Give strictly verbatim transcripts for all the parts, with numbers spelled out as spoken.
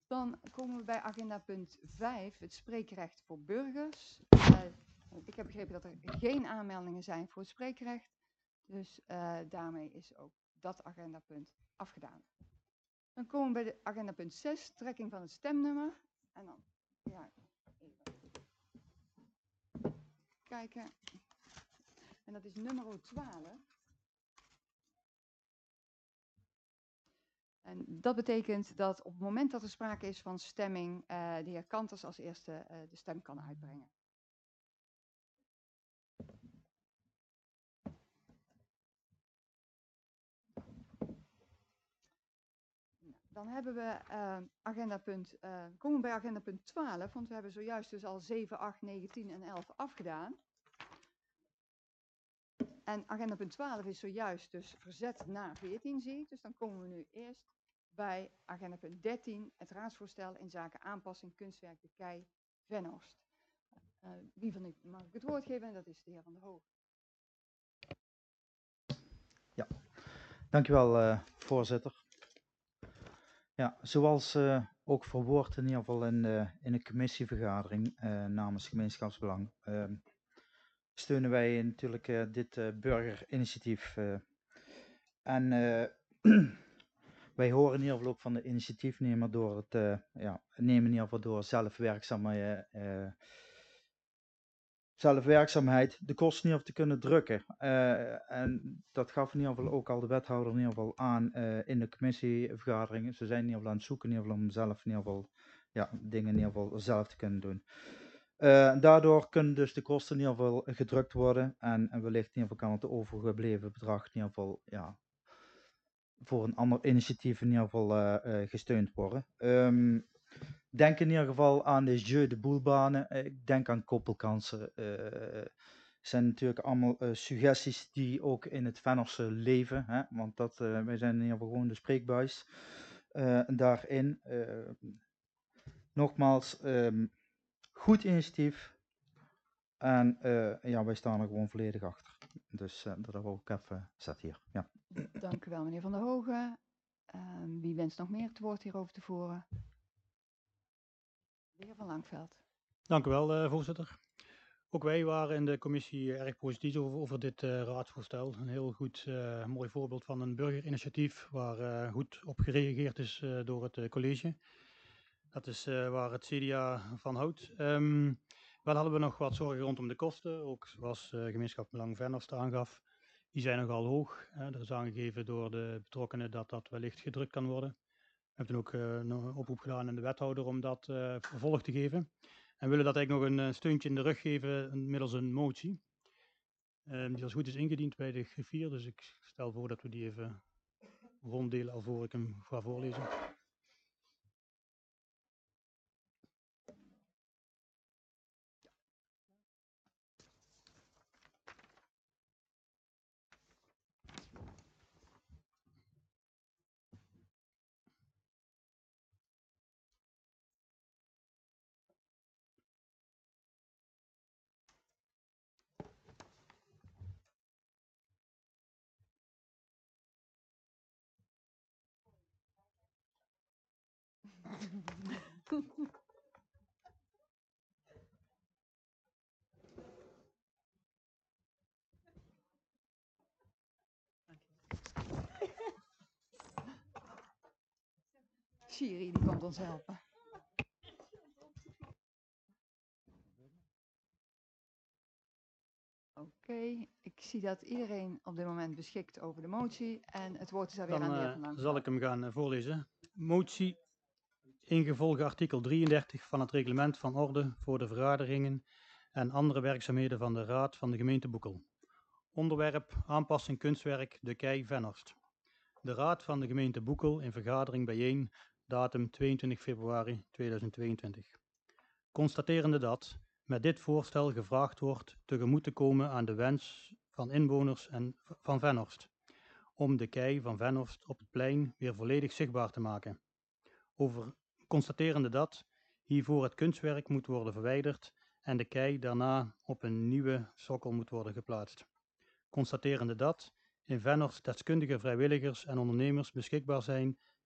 Dan komen we bij agenda punt vijf, het spreekrecht voor burgers. Uh, ik heb begrepen dat er geen aanmeldingen zijn voor het spreekrecht. Dus uh, daarmee is ook dat agendapunt afgedaan. Dan komen we bij de agenda punt zes, trekking van het stemnummer. En dan, ja, even kijken. En dat is nummer twaalf. En dat betekent dat op het moment dat er sprake is van stemming, uh, de heer Kanters als eerste uh, de stem kan uitbrengen. Dan hebben we uh, agenda punt, uh, komen we bij agenda punt twaalf, want we hebben zojuist dus al zeven, acht, negen, tien en elf afgedaan. En agenda punt twaalf is zojuist dus verzet naar veertien, zie ik. Dus dan komen we nu eerst bij agenda punt dertien, het raadsvoorstel in zaken aanpassing kunstwerk de Kei Venhorst. Uh, wie van u mag ik het woord geven? En dat is de heer Van der Hoog. Ja, dankjewel uh, voorzitter. Ja, zoals uh, ook verwoord in ieder geval in de, in de commissievergadering uh, namens Gemeenschapsbelang, uh, steunen wij natuurlijk uh, dit uh, burgerinitiatief. Uh, en uh, wij horen in ieder geval ook van de initiatiefnemer door het uh, ja, nemen in ieder geval door zelfwerkzame uh, zelfwerkzaamheid de kosten niet op te kunnen drukken. Uh, en dat gaf in ieder geval ook al de wethouder in ieder geval aan uh, in de commissievergaderingen. Ze zijn in ieder geval aan het zoeken in ieder geval om zelf in ieder geval ja, dingen in ieder geval zelf te kunnen doen. Uh, daardoor kunnen dus de kosten in ieder geval gedrukt worden en, en wellicht in ieder geval kan het overgebleven bedrag in ieder geval ja, voor een ander initiatief in ieder geval uh, uh, gesteund worden. Um, Denk in ieder geval aan de jeu de boelbanen. Ik denk aan koppelkansen. Uh, zijn natuurlijk allemaal uh, suggesties die ook in het Venhorstse leven. Hè? Want dat, uh, wij zijn in ieder geval gewoon de spreekbuis uh, daarin. Uh, nogmaals, um, goed initiatief. En uh, ja, wij staan er gewoon volledig achter. Dus uh, dat wil ik even zetten hier. Ja. Dank u wel, meneer Van der Hogen. Uh, wie wenst nog meer het woord hierover te voeren? De heer Van Langveld. Dank u wel, uh, voorzitter. Ook wij waren in de commissie erg positief over, over dit uh, raadsvoorstel. Een heel goed, uh, mooi voorbeeld van een burgerinitiatief waar uh, goed op gereageerd is uh, door het uh, college. Dat is uh, waar het C D A van houdt. Um, wel hadden we nog wat zorgen rondom de kosten, ook zoals uh, Gemeenschapsbelang Venhorst aangaf. Die zijn nogal hoog. Uh, er is aangegeven door de betrokkenen dat dat wellicht gedrukt kan worden. We hebben toen ook uh, een oproep gedaan aan de wethouder om dat uh, vervolg te geven. En willen dat eigenlijk nog een uh, steuntje in de rug geven middels een motie. Um, die als goed is ingediend bij de griffier, dus ik stel voor dat we die even ronddelen alvorens ik hem ga voorlezen. Siri, die komt ons helpen. Oké, okay. Ik zie dat iedereen op dit moment beschikt over de motie en het woord is alweer Dan aan de heer uh, Van Langveld. zal ik hem gaan uh, voorlezen. Motie ingevolge artikel drieëndertig van het reglement van orde voor de vergaderingen en andere werkzaamheden van de Raad van de gemeente Boekel. Onderwerp aanpassing kunstwerk de Kei Venhorst. De Raad van de gemeente Boekel in vergadering bijeen, datum tweeëntwintig februari tweeduizend tweeëntwintig. Constaterende dat met dit voorstel gevraagd wordt tegemoet te komen aan de wens van inwoners en van Venhorst, om de Kei van Venhorst op het plein weer volledig zichtbaar te maken. Over constaterende dat hiervoor het kunstwerk moet worden verwijderd en de Kei daarna op een nieuwe sokkel moet worden geplaatst. Constaterende dat in Venhorst deskundige vrijwilligers en ondernemers beschikbaar zijn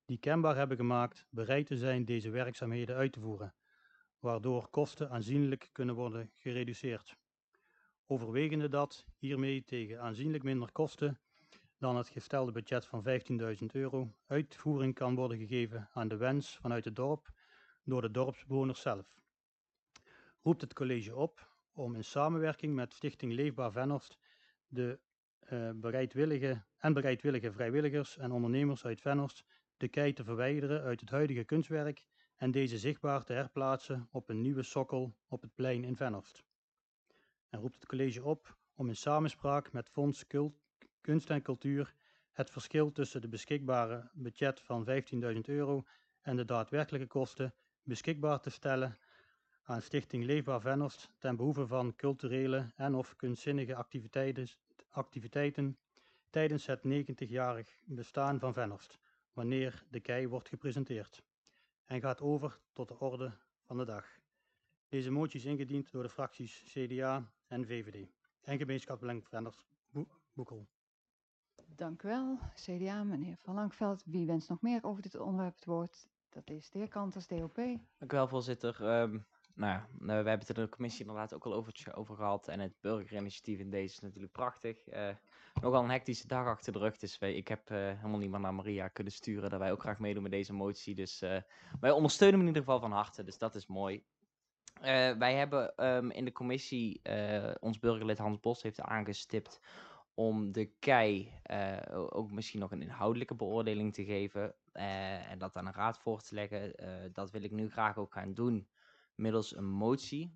die kenbaar hebben gemaakt bereid te zijn deze werkzaamheden uit te voeren, waardoor kosten aanzienlijk kunnen worden gereduceerd. Overwegende dat hiermee tegen aanzienlijk minder kosten dan het gestelde budget van vijftienduizend euro uitvoering kan worden gegeven aan de wens vanuit het dorp door de dorpsbewoners zelf. Roept het college op om in samenwerking met Stichting Leefbaar Venhorst de uh, bereidwillige en bereidwillige vrijwilligers en ondernemers uit Venhorst de kei te verwijderen uit het huidige kunstwerk en deze zichtbaar te herplaatsen op een nieuwe sokkel op het plein in Venhorst. En roept het college op om in samenspraak met Fonds Cult, Kunst en Cultuur het verschil tussen de beschikbare budget van vijftienduizend euro en de daadwerkelijke kosten beschikbaar te stellen aan Stichting Leefbaar Venhorst ten behoeve van culturele en of kunstzinnige activiteiten, activiteiten tijdens het negentigjarig bestaan van Venhorst, wanneer de kei wordt gepresenteerd. En gaat over tot de orde van de dag. Deze motie is ingediend door de fracties C D A en V V D en Gemeenschapsbelang Venhorst Boekel. Dank u wel, C D A, meneer Van Langveld. Wie wenst nog meer over dit onderwerp het woord? Dat is de heer Kanters, D O P. Dank u wel, voorzitter. Um, nou ja, we hebben het er in de commissie inderdaad ook al over, over gehad. En het burgerinitiatief in deze is natuurlijk prachtig. Uh, nogal een hectische dag achter de rug. Dus wij, ik heb uh, helemaal niet meer naar Maria kunnen sturen dat wij ook graag meedoen met deze motie. Dus uh, wij ondersteunen hem in ieder geval van harte. Dus dat is mooi. Uh, wij hebben um, in de commissie, uh, ons burgerlid Hans Bos heeft aangestipt om de kei uh, ook misschien nog een inhoudelijke beoordeling te geven uh, en dat aan een raad voor te leggen. Uh, dat wil ik nu graag ook gaan doen middels een motie.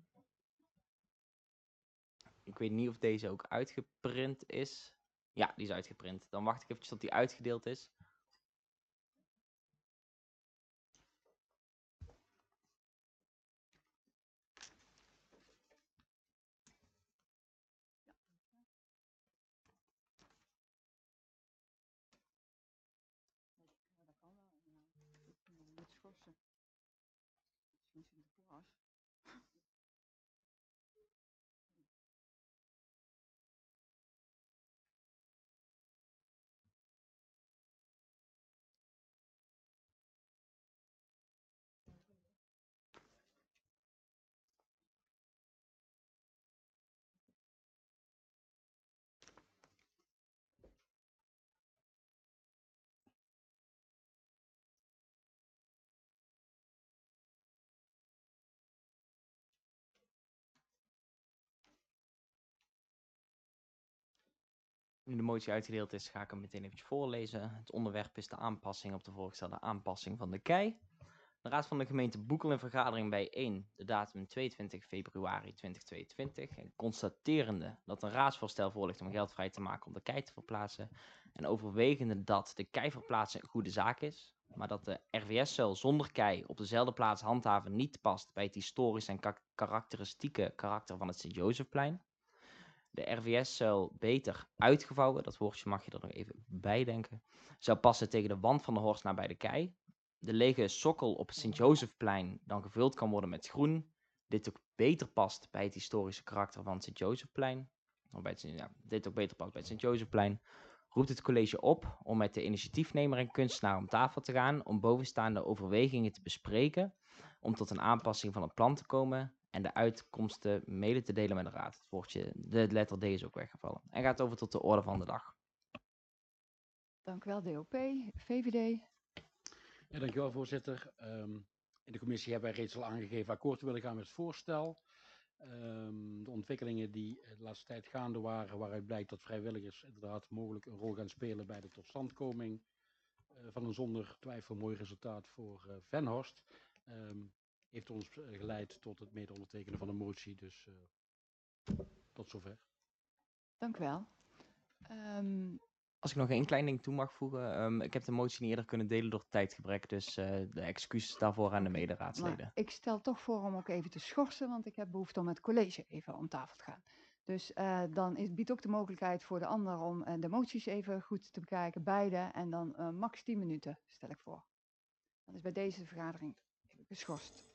Ik weet niet of deze ook uitgeprint is. Ja, die is uitgeprint. Dan wacht ik eventjes tot die uitgedeeld is. Nu de motie uitgedeeld is, ga ik hem meteen even voorlezen. Het onderwerp is de aanpassing op de voorgestelde aanpassing van de kei. De Raad van de Gemeente Boekel in vergadering bijeen, de datum tweeëntwintig februari tweeduizend tweeëntwintig. En constaterende dat een raadsvoorstel voorligt om geld vrij te maken om de kei te verplaatsen. En overwegende dat de keiverplaatsing een goede zaak is, maar dat de R V S-zuil zonder kei op dezelfde plaats handhaven niet past bij het historisch en ka- karakteristieke karakter van het Sint-Jozefplein. De R V S-zuil beter uitgevouwen, dat woordje mag je er nog even bij denken, zou passen tegen de wand van de Horst nabij de kei. De lege sokkel op het Sint-Jozefplein dan gevuld kan worden met groen. Dit ook beter past bij het historische karakter van het Sint-Jozefplein. Of bij het, ja, dit ook beter past bij het Sint-Jozefplein. Roept het college op om met de initiatiefnemer en kunstenaar om tafel te gaan om bovenstaande overwegingen te bespreken, om tot een aanpassing van het plan te komen en de uitkomsten mede te delen met de raad. Het woordje, de letter D is ook weggevallen. En gaat over tot de orde van de dag. Dank u wel, D O P. V V D. Ja, dankjewel, voorzitter. Um, in de commissie hebben wij reeds al aangegeven akkoord te willen gaan met het voorstel. Um, de ontwikkelingen die de laatste tijd gaande waren, waaruit blijkt dat vrijwilligers inderdaad mogelijk een rol gaan spelen bij de totstandkoming uh, van een zonder twijfel mooi resultaat voor uh, Venhorst, um, heeft ons uh, geleid tot het mede ondertekenen van een motie. Dus uh, tot zover. Dank u wel. Um, Als ik nog één klein ding toe mag voegen. Um, ik heb de motie niet eerder kunnen delen door tijdgebrek. Dus uh, de excuses daarvoor aan de mederaadsleden. Maar ik stel toch voor om ook even te schorsen, want ik heb behoefte om met het college even om tafel te gaan. Dus uh, dan is, biedt ook de mogelijkheid voor de ander om uh, de moties even goed te bekijken, beide. En dan uh, max tien minuten, stel ik voor. Dan is bij deze vergadering even geschorst.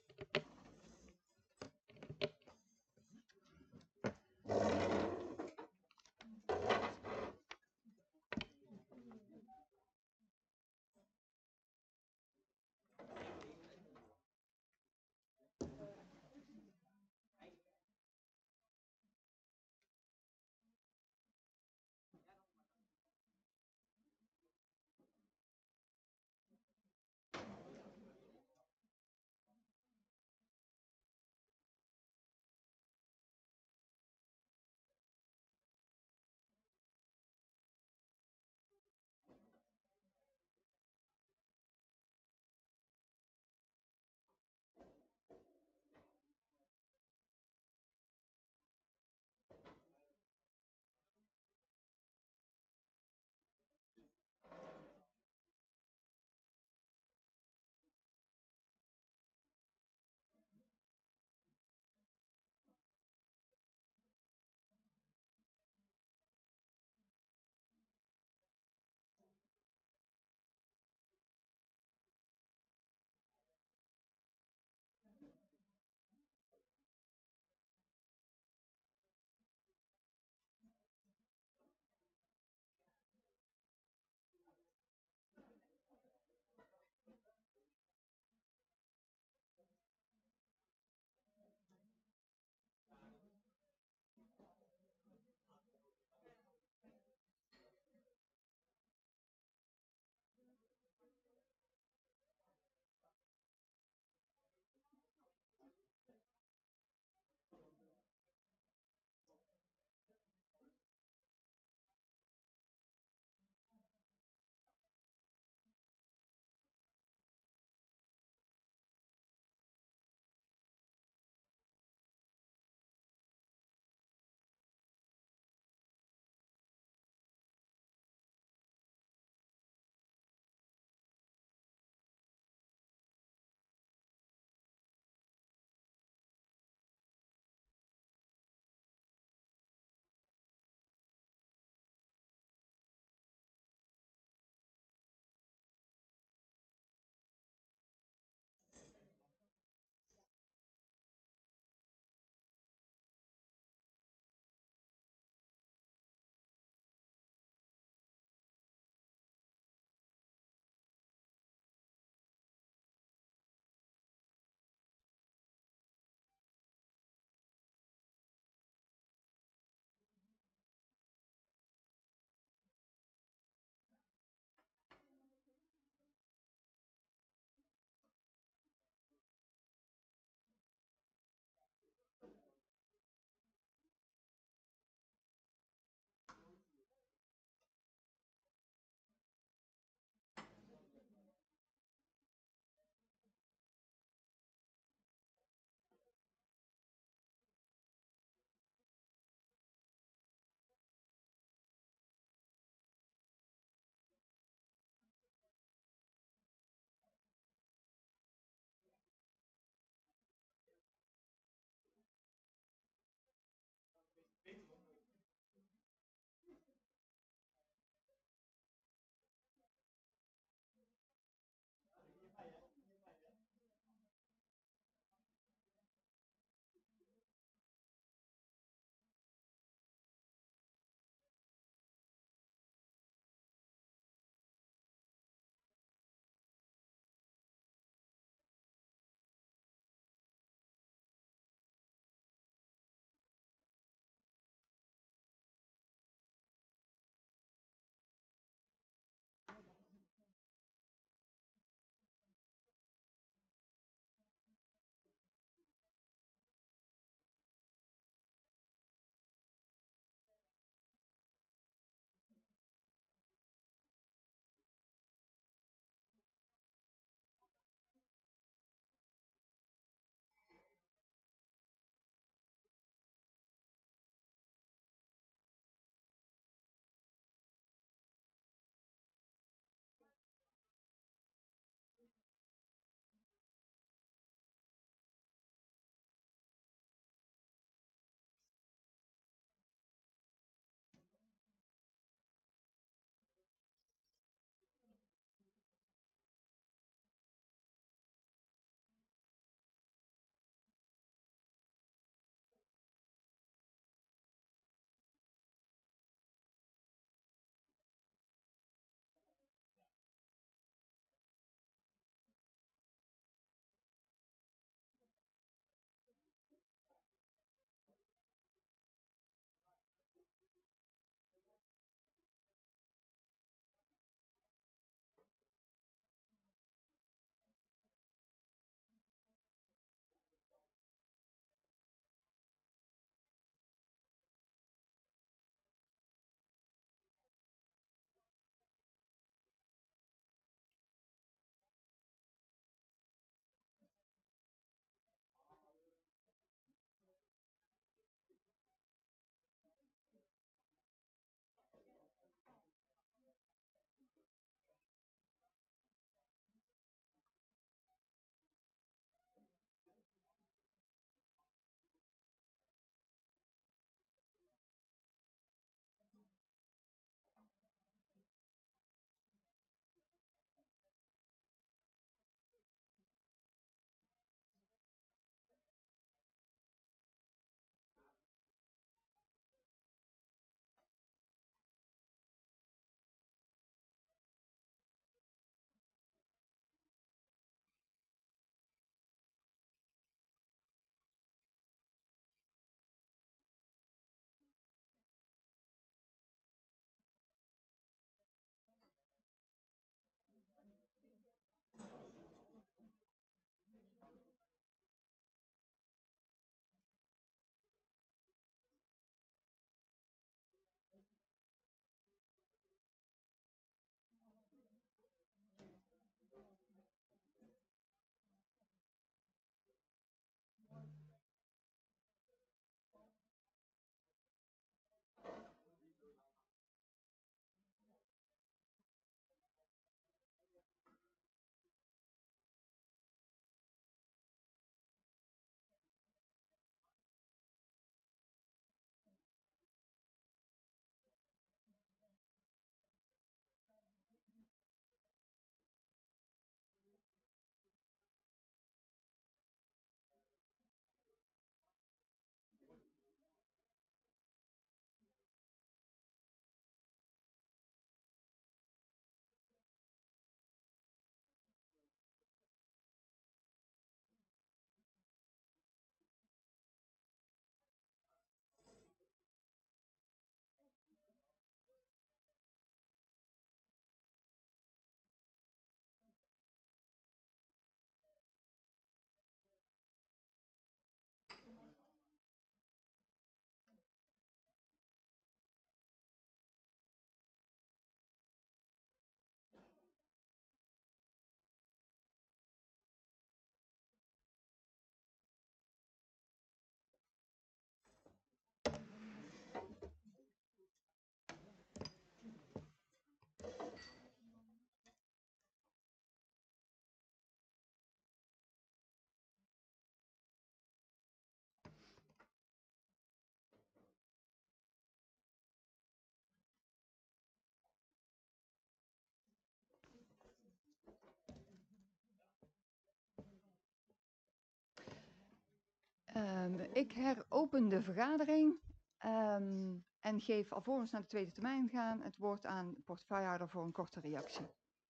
Ehm, ik heropen de vergadering ehm, en geef alvorens naar de tweede termijn gaan het woord aan de portefeuillehouder voor een korte reactie.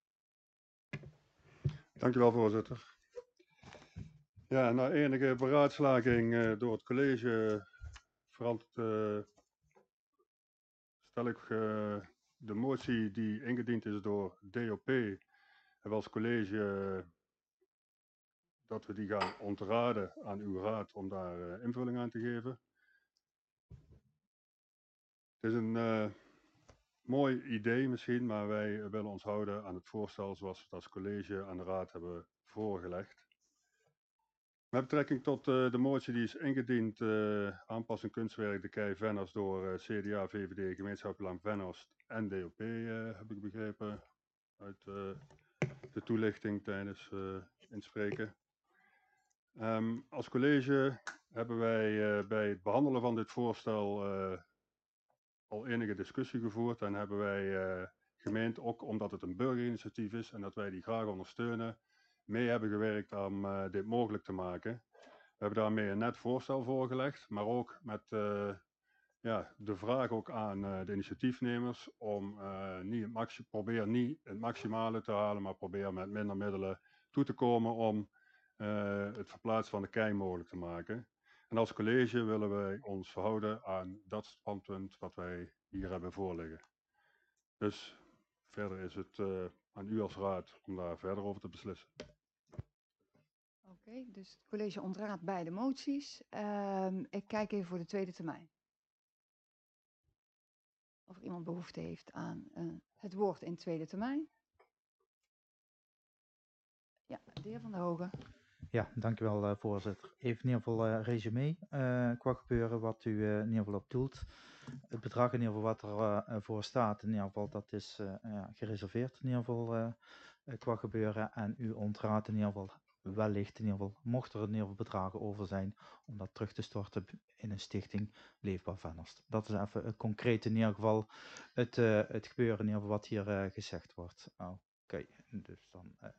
Dank u wel, voorzitter. Ja, na enige beraadslaging uh, door het college veranderd, uh, stel ik uh, de motie die ingediend is door D O P, hebben we als college uh, dat we die gaan ontraden aan uw raad om daar uh, invulling aan te geven. Het is een uh, mooi idee misschien, maar wij willen ons houden aan het voorstel zoals we het als college aan de raad hebben voorgelegd. Met betrekking tot uh, de motie die is ingediend, uh, aanpassing kunstwerk de Kei Vennost door uh, C D A, V V D, Gemeenschapsbelang Vennost en D O P, uh, heb ik begrepen uit uh, de toelichting tijdens uh, inspreken. Um, als college hebben wij uh, bij het behandelen van dit voorstel uh, al enige discussie gevoerd en hebben wij uh, gemeend, ook omdat het een burgerinitiatief is en dat wij die graag ondersteunen, mee hebben gewerkt om uh, dit mogelijk te maken. We hebben daarmee een net voorstel voorgelegd, maar ook met uh, ja, de vraag ook aan uh, de initiatiefnemers om uh, niet het maxi- probeer niet het maximale te halen, maar probeer met minder middelen toe te komen om uh, het verplaatsen van de kei mogelijk te maken. En als college willen wij ons verhouden aan dat standpunt wat wij hier hebben voorliggen. Dus verder is het uh, aan u als raad om daar verder over te beslissen. Oké, okay, dus het college ontraadt beide moties. Um, ik kijk even voor de tweede termijn. Of er iemand behoefte heeft aan uh, het woord in tweede termijn. Ja, de heer Van der Hogen. Ja, dankjewel uh, voorzitter. Even in ieder geval uh, resume uh, qua gebeuren wat u uh, in ieder geval op doelt. Het bedrag in ieder geval wat er uh, voor staat, in ieder geval dat is uh, uh, gereserveerd in ieder geval uh, uh, qua gebeuren. En u ontraadt in ieder geval wellicht in ieder geval, mocht er in ieder geval bedragen over zijn, om dat terug te storten in een stichting Leefbaar Vennost. Dat is even uh, concreet in ieder geval het, uh, het gebeuren in ieder geval wat hier uh, gezegd wordt. Oké, okay, dus dan... Uh,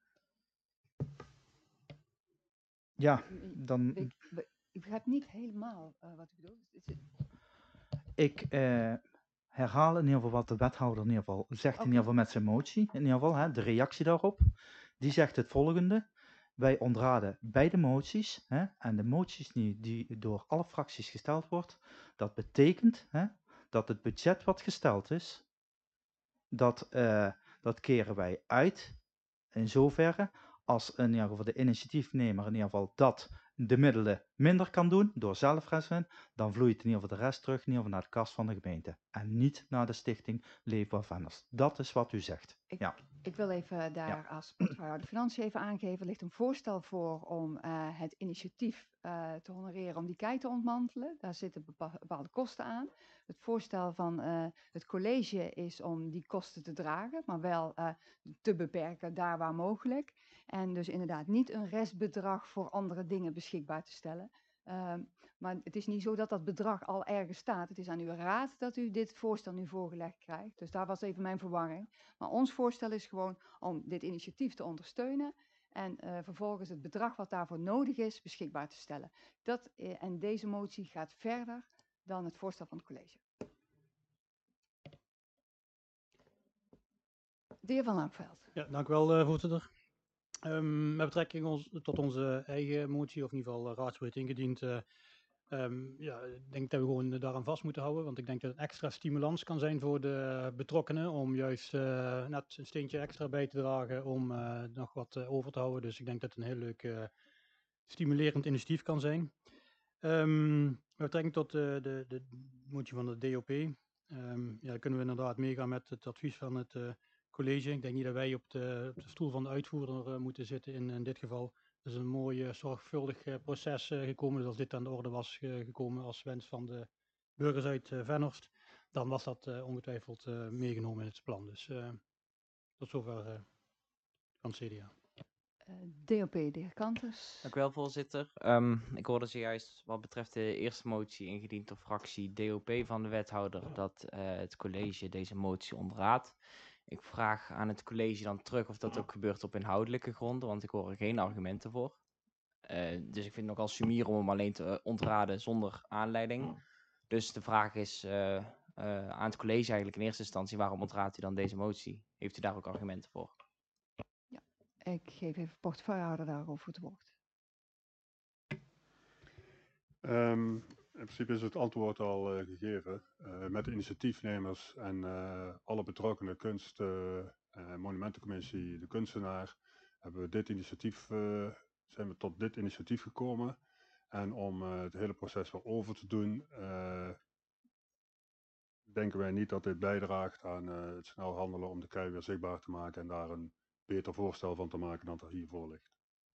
Ja, dan... Ik, ik, ik begrijp niet helemaal uh, wat u bedoelt. Ik uh, herhaal in ieder geval wat de wethouder in ieder geval zegt okay. in ieder geval met zijn motie. In ieder geval, hè, de reactie daarop. Die zegt het volgende. Wij ontraden beide moties. Hè, en de moties die, die door alle fracties gesteld wordt. Dat betekent hè, dat het budget wat gesteld is. Dat, uh, dat keren wij uit. In zoverre als in ieder geval de initiatiefnemer in ieder geval dat de middelen minder kan doen door zelfresten, dan vloeit in ieder geval de rest terug in ieder geval naar de kas van de gemeente en niet naar de stichting Leefbaar Vennost. Dat is wat u zegt. Ik, ja. ik wil even daar ja. als portefeuillehouder Financiën even aangeven. Er ligt een voorstel voor om uh, het initiatief uh, te honoreren om die kei te ontmantelen. Daar zitten bepa- bepaalde kosten aan. Het voorstel van uh, het college is om die kosten te dragen, maar wel uh, te beperken daar waar mogelijk. En dus inderdaad niet een restbedrag voor andere dingen beschikbaar te stellen. Uh, maar het is niet zo dat dat bedrag al ergens staat. Het is aan uw raad dat u dit voorstel nu voorgelegd krijgt. Dus daar was even mijn verwarring. Maar ons voorstel is gewoon om dit initiatief te ondersteunen. En uh, vervolgens het bedrag wat daarvoor nodig is beschikbaar te stellen. Dat, uh, en deze motie gaat verder dan het voorstel van het college. De heer Van Lankveld. Ja, dank u wel, uh, voorzitter. Um, met betrekking ons, tot onze eigen motie, of in ieder geval uh, raadsbreed ingediend, uh, um, ja, ik denk dat we gewoon uh, daaraan vast moeten houden. Want ik denk dat het extra stimulans kan zijn voor de betrokkenen om juist uh, net een steentje extra bij te dragen om uh, nog wat uh, over te houden. Dus ik denk dat het een heel leuk uh, stimulerend initiatief kan zijn. Um, met betrekking tot uh, de, de motie van de D O P, um, ja, kunnen we inderdaad meegaan met het advies van het uh, college. Ik denk niet dat wij op de, op de stoel van de uitvoerder uh, moeten zitten in, in dit geval. Het is een mooi uh, zorgvuldig uh, proces uh, gekomen. Dus als dit aan de orde was uh, gekomen als wens van de burgers uit uh, Vennost, dan was dat uh, ongetwijfeld uh, meegenomen in het plan. Dus uh, tot zover uh, van het C D A. Uh, D O P, de heer Kanters. Dank u wel, voorzitter. Um, ik hoorde zojuist wat betreft de eerste motie ingediend door fractie D O P van de wethouder dat uh, het college deze motie ontraadt. Ik vraag aan het college dan terug of dat ook gebeurt op inhoudelijke gronden, want ik hoor er geen argumenten voor. Eh, dus ik vind het nogal sumier om hem alleen te eh, ontraden zonder aanleiding. Dus de vraag is eh, eh, aan het college eigenlijk in eerste instantie, waarom ontraadt u dan deze motie? Heeft u daar ook argumenten voor? Ik geef even portefeuillehouder daarover het woord. Ehm, in principe is het antwoord al eh, gegeven. Uh, met de initiatiefnemers en uh, alle betrokkenen, kunst, uh, uh, monumentencommissie, de kunstenaar, hebben we dit initiatief, uh, zijn we tot dit initiatief gekomen. En om uh, het hele proces weer over te doen, uh, denken wij niet dat dit bijdraagt aan uh, het snel handelen om de kei weer zichtbaar te maken en daar een beter voorstel van te maken dan er hiervoor ligt.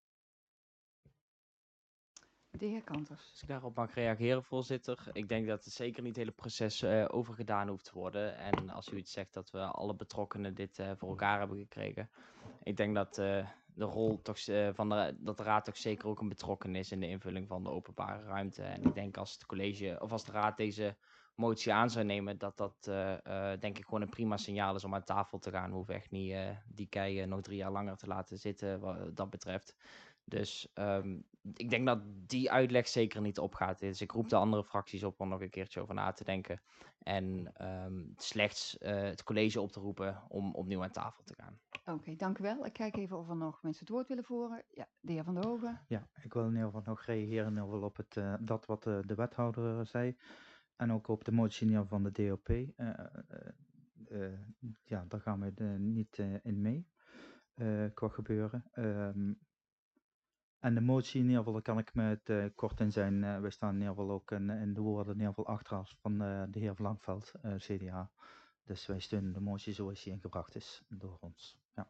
De heer Kanters. Als ik daarop mag reageren, voorzitter. Ik denk dat het zeker niet het hele proces uh, overgedaan hoeft te worden. En als u iets zegt dat we alle betrokkenen dit uh, voor elkaar hebben gekregen. Ik denk dat uh, de rol toch, uh, van de, dat de raad toch zeker ook een betrokken is in de invulling van de openbare ruimte. En ik denk als het college of als de raad deze motie aan zou nemen, dat dat uh, uh, denk ik gewoon een prima signaal is om aan tafel te gaan. We hoeven echt niet uh, die kei uh, nog drie jaar langer te laten zitten wat dat betreft. Dus um, ik denk dat die uitleg zeker niet opgaat. Dus ik roep de andere fracties op om nog een keertje over na te denken. En um, slechts uh, het college op te roepen om opnieuw aan tafel te gaan. Oké, okay, dank u wel. Ik kijk even of er nog mensen het woord willen voeren. Ja, de heer Van der Hogen. Ja, ik wil in ieder geval nog reageren in ieder geval op het, uh, dat wat uh, de wethouder uh, zei. En ook op de motie in ieder geval van de D O P. Uh, uh, uh, ja, daar gaan we uh, niet uh, in mee. Uh, qua gebeuren. Um, En de motie in ieder geval, daar kan ik me het uh, kort in zijn. Uh, wij staan in ieder geval ook in, in de woorden in ieder geval achter van uh, de heer Langveld, uh, C D A. Dus wij steunen de motie zoals die ingebracht is door ons. Ja.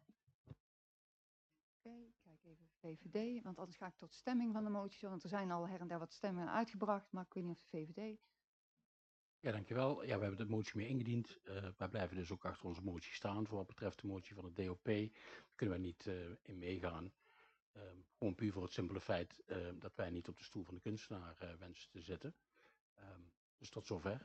Oké, okay, ik kijk even V V D, want anders ga ik tot stemming van de motie. Want er zijn al her en der wat stemmen uitgebracht, maar ik weet niet of de V V D... Ja, dankjewel. Ja, we hebben de motie mee ingediend. Uh, wij blijven dus ook achter onze motie staan. Voor wat betreft de motie van het D O P kunnen wij niet uh, in meegaan. Uh, gewoon puur voor het simpele feit uh, dat wij niet op de stoel van de kunstenaar uh, wensen te zitten. Um, dus tot zover.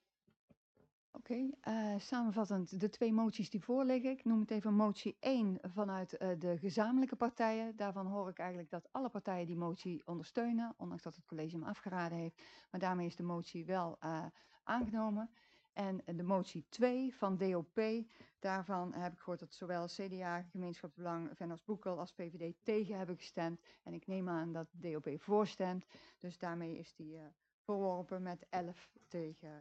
Oké, okay, uh, samenvattend de twee moties die voorliggen. Ik noem het even motie één vanuit uh, de gezamenlijke partijen. Daarvan hoor ik eigenlijk dat alle partijen die motie ondersteunen, ondanks dat het college hem afgeraden heeft. Maar daarmee is de motie wel uh, aangenomen. En de motie twee van D O P, daarvan heb ik gehoord dat zowel C D A, Gemeenschapsbelang, Venno's Boekel als P V D tegen hebben gestemd. En ik neem aan dat D O P voorstemt. Dus daarmee is die uh, verworpen met elf tegen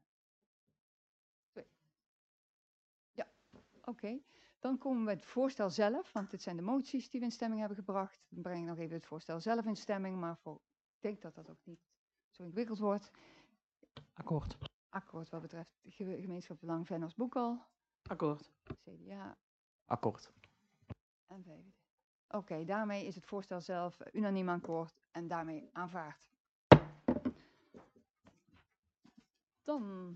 twee. Ja, oké. Okay. Dan komen we bij het voorstel zelf, want dit zijn de moties die we in stemming hebben gebracht. Dan breng ik nog even het voorstel zelf in stemming, maar voor, ik denk dat dat ook niet zo ingewikkeld wordt. Akkoord. Akkoord wat betreft Gemeenschapsbelang Venno's Boekel. Akkoord. C D A. Akkoord. En V V D. Oké, okay, daarmee is het voorstel zelf unaniem akkoord en daarmee aanvaard. Dan